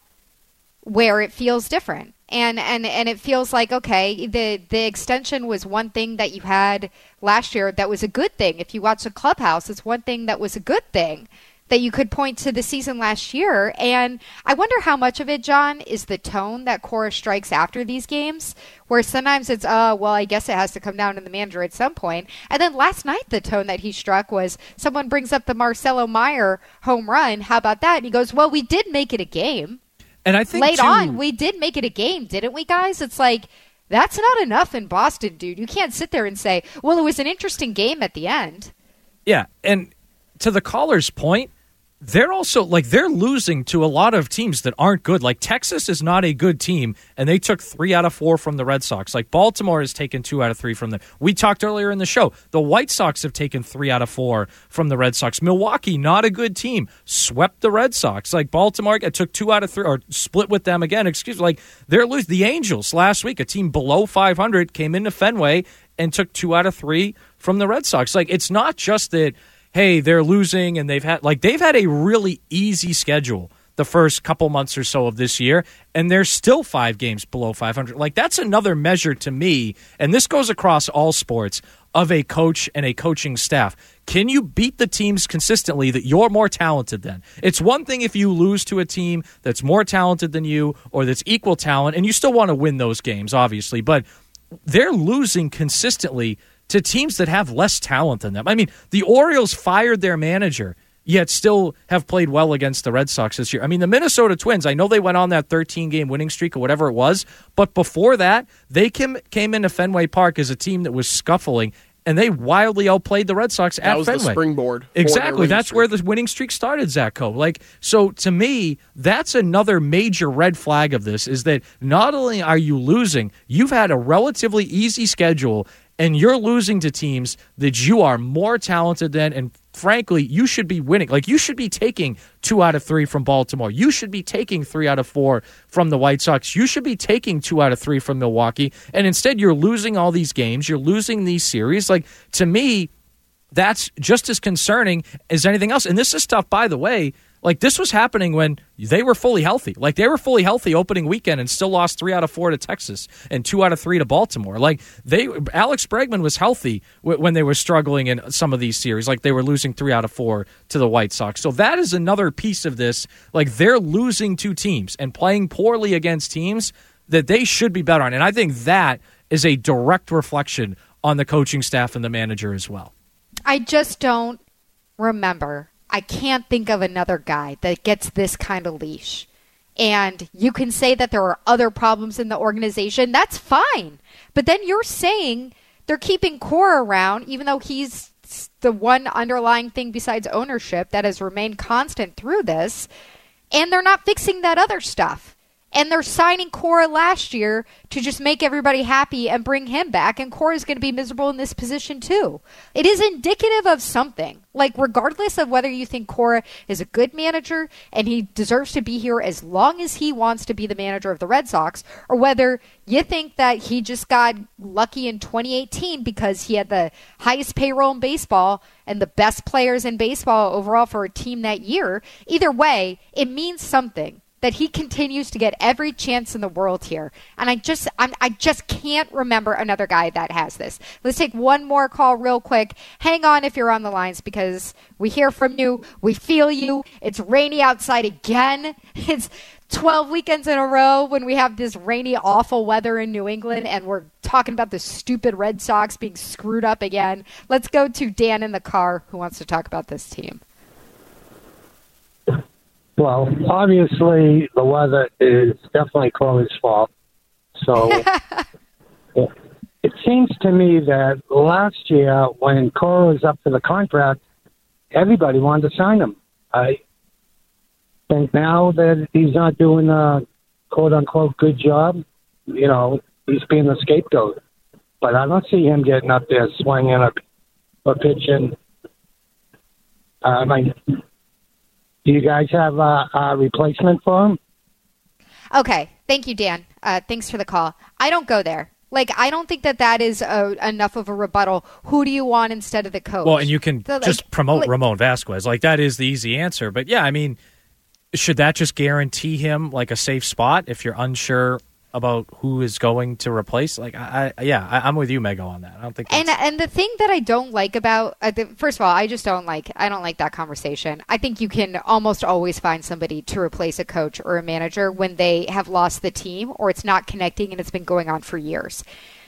where it feels different. And it feels like, okay, the extension was one thing that you had last year that was a good thing. If you watch the clubhouse, it's one thing that was a good thing that you could point to the season last year. And I wonder how much of it, John, is the tone that Cora strikes after these games, where sometimes it's, well, I guess it has to come down to the manager at some point. And then last night, the tone that he struck was someone brings up the Marcelo Meyer home run. How about that? And he goes, well, we did make it a game. And I think late on, we did make it a game, didn't we, guys? It's like, that's not enough in Boston, dude. You can't sit there and say, well, it was an interesting game at the end. Yeah, and to the caller's point, they're also, like, they're losing to a lot of teams that aren't good. Like, Texas is not a good team, and they took 3 out of 4 from the Red Sox. Like, Baltimore has taken 2 out of 3 from them. We talked earlier in the show. The White Sox have taken 3 out of 4 from the Red Sox. Milwaukee, not a good team, swept the Red Sox. Like, Baltimore took 2 out of 3, or split with them again. Like, they're losing. The Angels last week, a team below 500, came into Fenway and took 2 out of 3 from the Red Sox. Like, it's not just that, hey, they're losing, and they've had a really easy schedule the first couple months or so of this year, and they're still 5 games below 500. Like, that's another measure to me, and this goes across all sports, of a coach and a coaching staff. Can you beat the teams consistently that you're more talented than? It's one thing if you lose to a team that's more talented than you or that's equal talent, and you still want to win those games, obviously, but they're losing consistently to teams that have less talent than them. I mean, the Orioles fired their manager, yet still have played well against the Red Sox this year. I mean, the Minnesota Twins, I know they went on that 13-game winning streak or whatever it was, but before that, they came into Fenway Park as a team that was scuffling, and they wildly outplayed the Red Sox at Fenway. That was the springboard. Exactly. That's where the winning streak started, Zach Coe. Like, so to me, that's another major red flag of this, is that not only are you losing, you've had a relatively easy schedule, and you're losing to teams that you are more talented than, and frankly, you should be winning. Like, you should be taking 2 out of 3 from Baltimore. You should be taking 3 out of 4 from the White Sox. You should be taking 2 out of 3 from Milwaukee. And instead, you're losing all these games. You're losing these series. Like, to me, that's just as concerning as anything else. And this is stuff, by the way, like, this was happening when they were fully healthy. Like, they were fully healthy opening weekend and still lost 3 out of 4 to Texas and 2 out of 3 to Baltimore. Like, Alex Bregman was healthy when they were struggling in some of these series. Like, they were losing 3 out of 4 to the White Sox. So that is another piece of this. Like, they're losing to teams and playing poorly against teams that they should be better on. And I think that is a direct reflection on the coaching staff and the manager as well. I just don't remember. I can't think of another guy that gets this kind of leash. And you can say that there are other problems in the organization. That's fine. But then you're saying they're keeping Cora around, even though he's the one underlying thing besides ownership that has remained constant through this. And they're not fixing that other stuff. And they're signing Cora last year to just make everybody happy and bring him back. And Cora's going to be miserable in this position too. It is indicative of something. Like, regardless of whether you think Cora is a good manager and he deserves to be here as long as he wants to be the manager of the Red Sox, or whether you think that he just got lucky in 2018 because he had the highest payroll in baseball and the best players in baseball overall for a team that year, either way, it means something that he continues to get every chance in the world here. And I just can't remember another guy that has this. Let's take one more call real quick. Hang on if you're on the lines, because we hear from you. We feel you. It's rainy outside again. It's 12 weekends in a row when we have this rainy, awful weather in New England, and we're talking about the stupid Red Sox being screwed up again. Let's go to Dan in the car, who wants to talk about this team. Well, obviously, the weather is definitely Cora's fault. So it seems to me that last year, when Cora was up for the contract, everybody wanted to sign him. I think now that he's not doing a quote-unquote good job, he's being the scapegoat. But I don't see him getting up there swinging or pitching. Do you guys have a replacement for him? Okay. Thank you, Dan. Thanks for the call. I don't go there. I don't think that is enough of a rebuttal. Who do you want instead of the coach? Well, and you can just promote Ramon Vasquez. That is the easy answer. But, yeah, I mean, should that just guarantee him, a safe spot if you're unsure about who is going to replace? I'm with you, Mego, on that. I don't think that's... And the thing that I don't like about first of all, I don't like that conversation. I think you can almost always find somebody to replace a coach or a manager when they have lost the team or it's not connecting and it's been going on for years.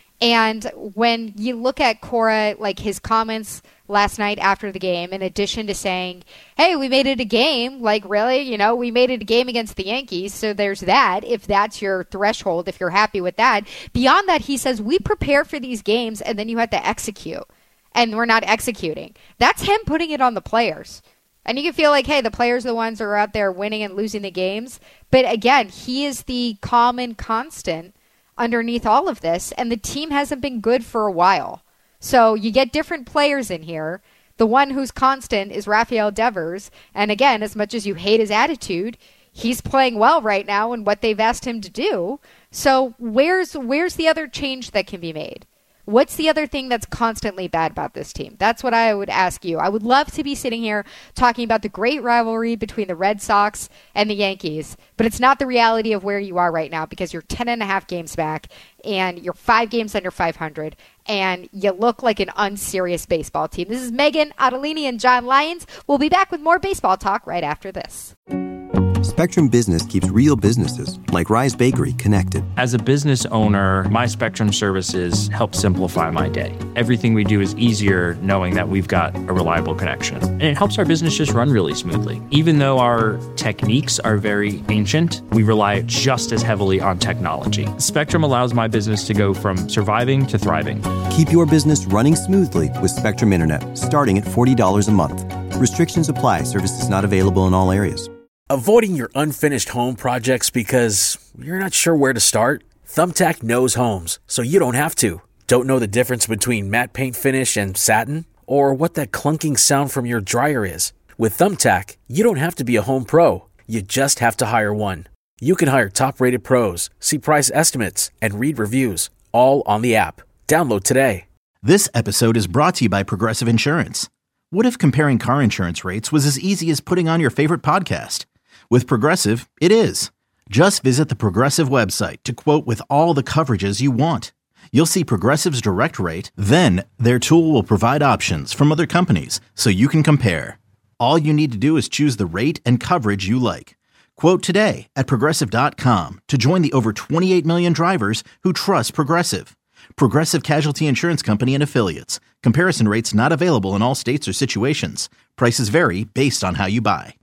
And when you look at Cora, his comments last night after the game, in addition to saying, hey, we made it a game, really, we made it a game against the Yankees, so there's that, if that's your threshold, if you're happy with that. Beyond that, he says, we prepare for these games, and then you have to execute, and we're not executing. That's him putting it on the players. And you can feel hey, the players are the ones who are out there winning and losing the games. But again, he is the common constant underneath all of this, and the team hasn't been good for a while. So you get different players in here. The one who's constant is Rafael Devers, and again, as much as you hate his attitude, he's playing well right now in what they've asked him to do. So where's the other change that can be made? What's the other thing that's constantly bad about this team? That's what I would ask you. I would love to be sitting here talking about the great rivalry between the Red Sox and the Yankees, but it's not the reality of where you are right now, because you're 10.5 games back and you're 5 games under 500 and you look like an unserious baseball team. This is Megan Ottolini and John Lyons. We'll be back with more baseball talk right after this. Spectrum Business keeps real businesses, like Rise Bakery, connected. As a business owner, my Spectrum services help simplify my day. Everything we do is easier knowing that we've got a reliable connection. And it helps our business just run really smoothly. Even though our techniques are very ancient, we rely just as heavily on technology. Spectrum allows my business to go from surviving to thriving. Keep your business running smoothly with Spectrum Internet, starting at $40 a month. Restrictions apply. Services not available in all areas. Avoiding your unfinished home projects because you're not sure where to start? Thumbtack knows homes, so you don't have to. Don't know the difference between matte paint finish and satin? Or what that clunking sound from your dryer is? With Thumbtack, you don't have to be a home pro. You just have to hire one. You can hire top-rated pros, see price estimates, and read reviews, all on the app. Download today. This episode is brought to you by Progressive Insurance. What if comparing car insurance rates was as easy as putting on your favorite podcast? With Progressive, it is. Just visit the Progressive website to quote with all the coverages you want. You'll see Progressive's direct rate, then their tool will provide options from other companies so you can compare. All you need to do is choose the rate and coverage you like. Quote today at Progressive.com to join the over 28 million drivers who trust Progressive. Progressive Casualty Insurance Company and Affiliates. Comparison rates not available in all states or situations. Prices vary based on how you buy.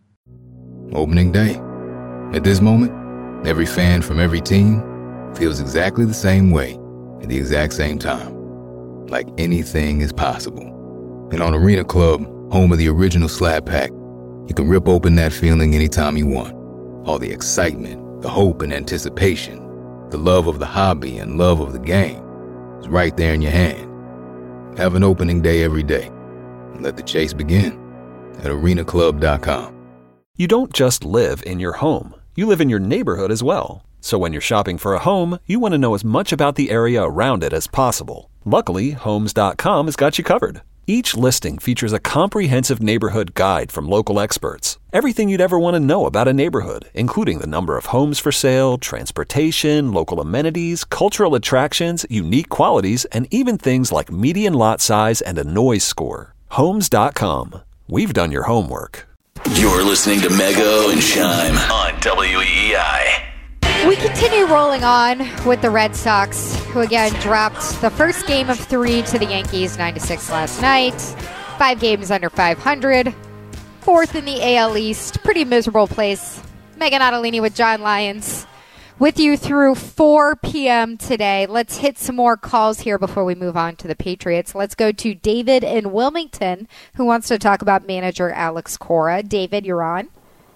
Opening day. At this moment, every fan from every team feels exactly the same way at the exact same time. Like anything is possible. And on Arena Club, home of the original Slab Pack, you can rip open that feeling anytime you want. All the excitement, the hope and anticipation, the love of the hobby and love of the game is right there in your hand. Have an opening day every day and let the chase begin at arenaclub.com. You don't just live in your home. You live in your neighborhood as well. So when you're shopping for a home, you want to know as much about the area around it as possible. Luckily, Homes.com has got you covered. Each listing features a comprehensive neighborhood guide from local experts. Everything you'd ever want to know about a neighborhood, including the number of homes for sale, transportation, local amenities, cultural attractions, unique qualities, and even things like median lot size and a noise score. Homes.com. We've done your homework. You're listening to Mego and Shime on WEEI. We continue rolling on with the Red Sox, who again dropped the first game of 3 to the Yankees 9-6 last night. 5 games under 500. 4th in the AL East. Pretty miserable place. Megan Ottolini with John Lyons with you through 4 p.m. today. Let's hit some more calls here before we move on to the Patriots. Let's go to David in Wilmington, who wants to talk about manager Alex Cora. David, you're on.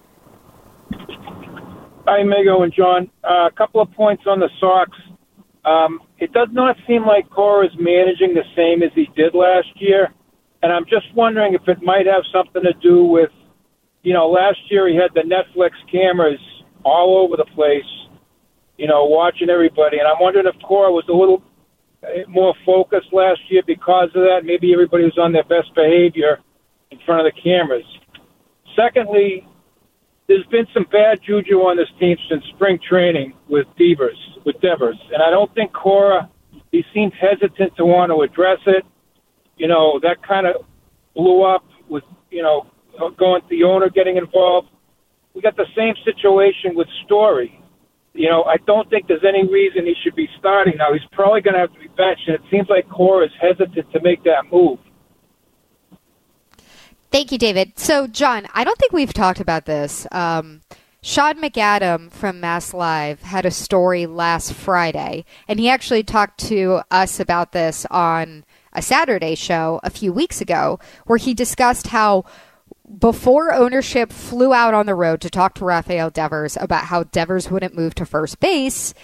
Hi, Mego and John. A couple of points on the Sox. It does not seem like Cora is managing the same as he did last year, and I'm just wondering if it might have something to do with, last year he had the Netflix cameras all over the place, watching everybody, and I'm wondering if Cora was a little more focused last year because of that. Maybe everybody was on their best behavior in front of the cameras. Secondly, there's been some bad juju on this team since spring training with Devers, and I don't think Cora, he seems hesitant to want to address it. That kind of blew up with, going to the owner getting involved. We got the same situation with Story. I don't think there's any reason he should be starting now. He's probably going to have to be benched, and it seems like Cora is hesitant to make that move. Thank you, David. So, John, I don't think we've talked about this. Sean McAdam from Mass Live had a story last Friday, and he actually talked to us about this on a Saturday show a few weeks ago, where he discussed how before ownership flew out on the road to talk to Rafael Devers about how Devers wouldn't move to first base,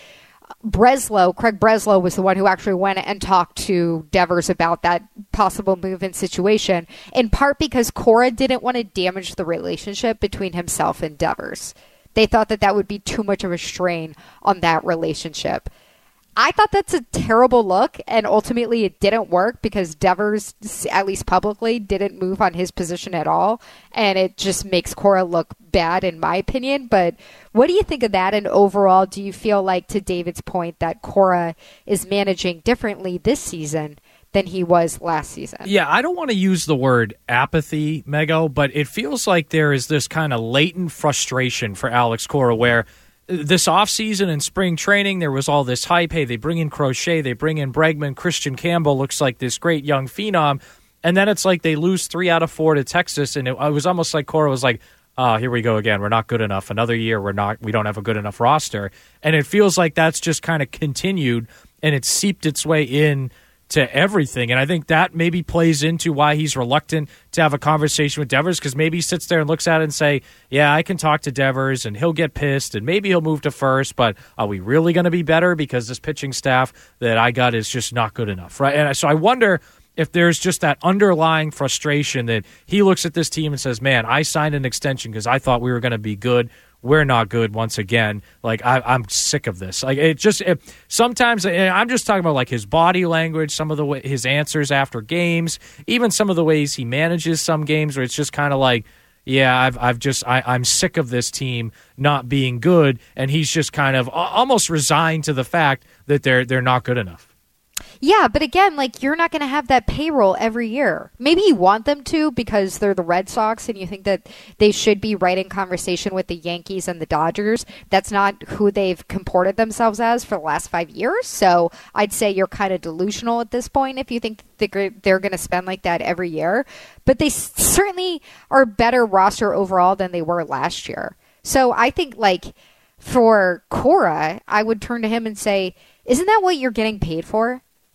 Craig Breslow was the one who actually went and talked to Devers about that possible move and situation, in part because Cora didn't want to damage the relationship between himself and Devers. They thought that would be too much of a strain on that relationship. I thought that's a terrible look, and ultimately it didn't work because Devers, at least publicly, didn't move on his position at all, and it just makes Cora look bad in my opinion. But what do you think of that, and overall, do you feel like, to David's point, that Cora is managing differently this season than he was last season? Yeah, I don't want to use the word apathy, Mego, but it feels like there is this kind of latent frustration for Alex Cora where this offseason and spring training, there was all this hype. Hey, they bring in Crochet, they bring in Bregman, Christian Campbell looks like this great young phenom. And then it's like they lose 3 out of 4 to Texas, and it was almost like Cora was like, here we go again. We're not good enough. Another year, we don't have a good enough roster. And it feels like that's just kind of continued, and it's seeped its way in to everything. And I think that maybe plays into why he's reluctant to have a conversation with Devers, because maybe he sits there and looks at it and say, yeah, I can talk to Devers and he'll get pissed and maybe he'll move to first, but are we really going to be better because this pitching staff that I got is just not good enough, right? And so I wonder if there's just that underlying frustration that he looks at this team and says, man, I signed an extension because I thought we were going to be good. We're not good once again. Like, I'm sick of this. Like, sometimes I'm just talking about like his body language, some of the way his answers after games, even some of the ways he manages some games where it's just kind of like, yeah, I'm sick of this team not being good, and he's just kind of almost resigned to the fact that they're not good enough. Yeah, but again, like, you're not going to have that payroll every year. Maybe you want them to because they're the Red Sox and you think that they should be right in conversation with the Yankees and the Dodgers. That's not who they've comported themselves as for the last 5 years. So I'd say you're kind of delusional at this point if you think they're going to spend like that every year. But they certainly are a better roster overall than they were last year. So I think, like, for Cora, I would turn to him and say, isn't that what you're getting paid for?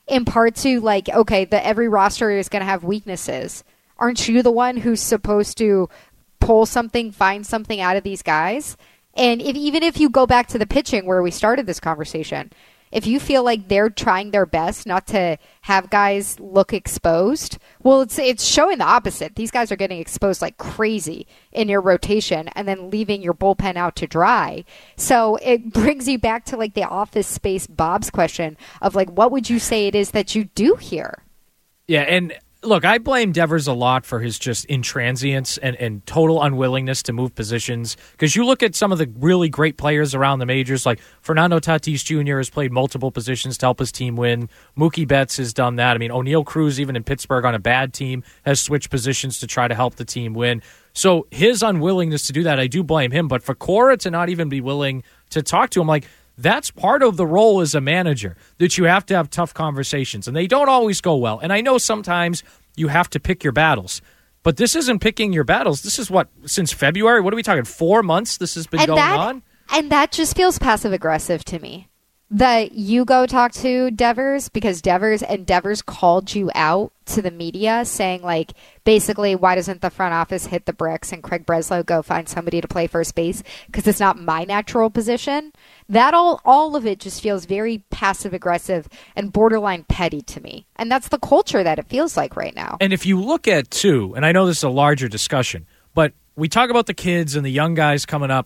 in part to like, okay, every roster is going to have weaknesses. Aren't you the one who's supposed to pull something, find something out of these guys? And even if you go back to the pitching where we started this conversation, if you feel like they're trying their best not to have guys look exposed, well, it's showing the opposite. These guys are getting exposed like crazy in your rotation and then leaving your bullpen out to dry. So it brings you back to like the Office Space Bob's question of like, what would you say it is that you do here? Yeah, and look, I blame Devers a lot for his just intransience and total unwillingness to move positions. Because you look at some of the really great players around the majors, like Fernando Tatis Jr. has played multiple positions to help his team win. Mookie Betts has done that. I mean, O'Neal Cruz, even in Pittsburgh on a bad team, has switched positions to try to help the team win. So his unwillingness to do that, I do blame him. But for Cora to not even be willing to talk to him, like, that's part of the role as a manager, that you have to have tough conversations, and they don't always go well. And I know sometimes you have to pick your battles, but this isn't picking your battles. This is since February? What are we talking, 4 months this has been going on? And that just feels passive-aggressive to me. That you go talk to Devers because Devers called you out to the media saying, like, basically, why doesn't the front office hit the bricks and Craig Breslow go find somebody to play first base because it's not my natural position? That all of it just feels very passive-aggressive and borderline petty to me. And that's the culture that it feels like right now. And if you look at, too, and I know this is a larger discussion, but we talk about the kids and the young guys coming up.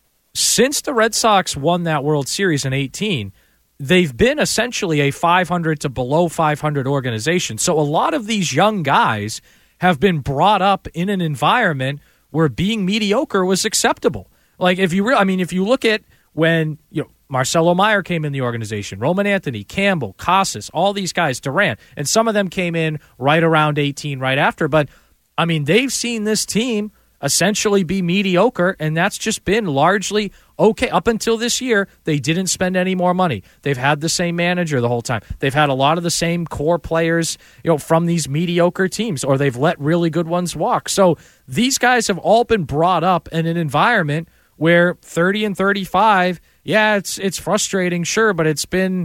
Since the Red Sox won that World Series in 2018, they've been essentially a 500 to below 500 organization. So a lot of these young guys have been brought up in an environment where being mediocre was acceptable. Like if you look at when Marcelo Meyer came in the organization, Roman Anthony, Campbell, Casas, all these guys, Durant, and some of them came in right around 18, right after. But I mean, they've seen this team essentially be mediocre, and that's just been largely okay. Up until this year, they didn't spend any more money. They've had the same manager the whole time. They've had a lot of the same core players, from these mediocre teams, or they've let really good ones walk. So these guys have all been brought up in an environment where 30 and 35, yeah, it's frustrating, sure, but it's been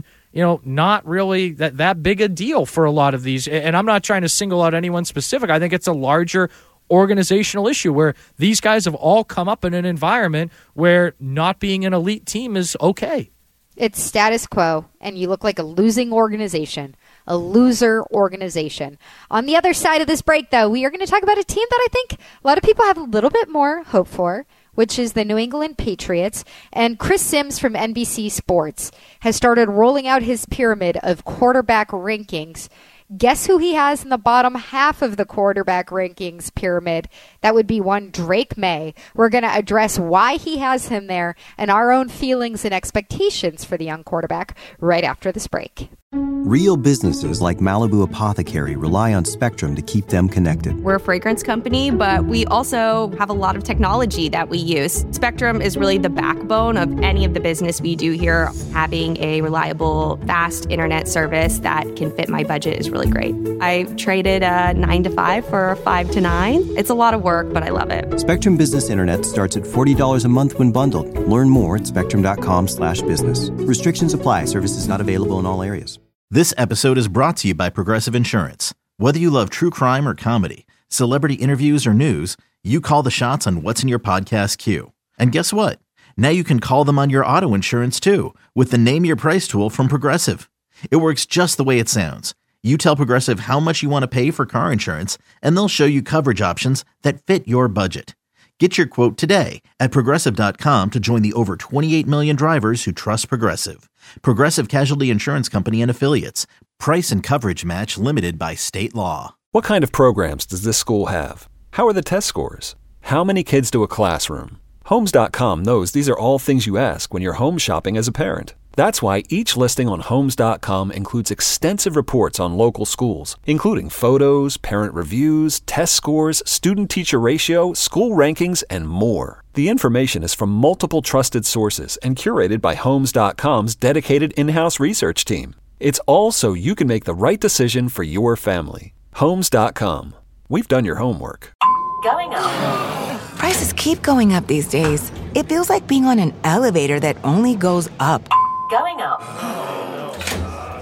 not really that big a deal for a lot of these. And I'm not trying to single out anyone specific. I think it's a larger organizational issue where these guys have all come up in an environment where not being an elite team is okay. It's status quo, and you look like a losing organization, a loser organization. On the other side of this break, though, we are going to talk about a team that I think a lot of people have a little bit more hope for, which is the New England Patriots. And Chris Sims from NBC Sports has started rolling out his pyramid of quarterback rankings. Guess who he has in the bottom half of the quarterback rankings pyramid? That would be one Drake May. We're going to address why he has him there and our own feelings and expectations for the young quarterback right after this break. Real businesses like Malibu Apothecary rely on Spectrum to keep them connected. We're a fragrance company, but we also have a lot of technology that we use. Spectrum is really the backbone of any of the business we do here. Having a reliable, fast internet service that can fit my budget is really great. I traded a 9 to 5 for a 5 to 9. It's a lot of work, but I love it. Spectrum Business Internet starts at $40 a month when bundled. Learn more at spectrum.com/business. Restrictions apply. Services not available in all areas. This episode is brought to you by Progressive Insurance. Whether you love true crime or comedy, celebrity interviews or news, you call the shots on what's in your podcast queue. And guess what? Now you can call them on your auto insurance too with the Name Your Price tool from Progressive. It works just the way it sounds. You tell Progressive how much you want to pay for car insurance, and they'll show you coverage options that fit your budget. Get your quote today at Progressive.com to join the over 28 million drivers who trust Progressive. Progressive Casualty Insurance Company and Affiliates. Price and coverage match limited by state law. What kind of programs does this school have? How are the test scores? How many kids do a classroom? Homes.com knows these are all things you ask when you're home shopping as a parent. That's why each listing on Homes.com includes extensive reports on local schools, including photos, parent reviews, test scores, student-teacher ratio, school rankings, and more. The information is from multiple trusted sources and curated by Homes.com's dedicated in-house research team. It's all so you can make the right decision for your family. Homes.com. We've done your homework. Going up. Prices keep going up these days. It feels like being on an elevator that only goes up. Going up.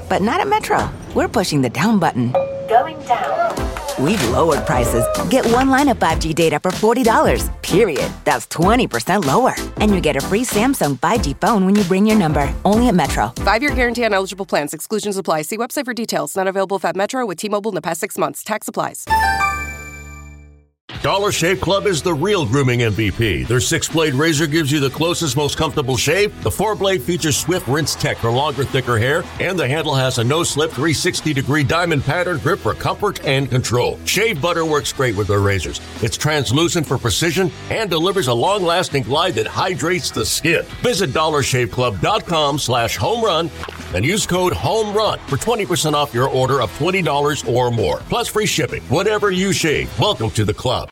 But not at Metro. We're pushing the down button. Going down. We've lowered prices. Get one line of 5G data for $40, period. That's 20% lower. And you get a free Samsung 5G phone when you bring your number. Only at Metro. 5-year guarantee on eligible plans. Exclusions apply. See website for details. Not available at Metro with T-Mobile in the past 6 months. Tax applies. Dollar Shave Club is the real grooming MVP. Their 6-blade razor gives you the closest, most comfortable shave. The 4-blade features swift rinse tech for longer, thicker hair. And the handle has a no-slip 360-degree diamond pattern grip for comfort and control. Shave butter works great with their razors. It's translucent for precision and delivers a long-lasting glide that hydrates the skin. Visit DollarShaveClub.com/homerun and use code HOMERUN for 20% off your order of $20 or more. Plus free shipping. Whatever you shave, welcome to the club.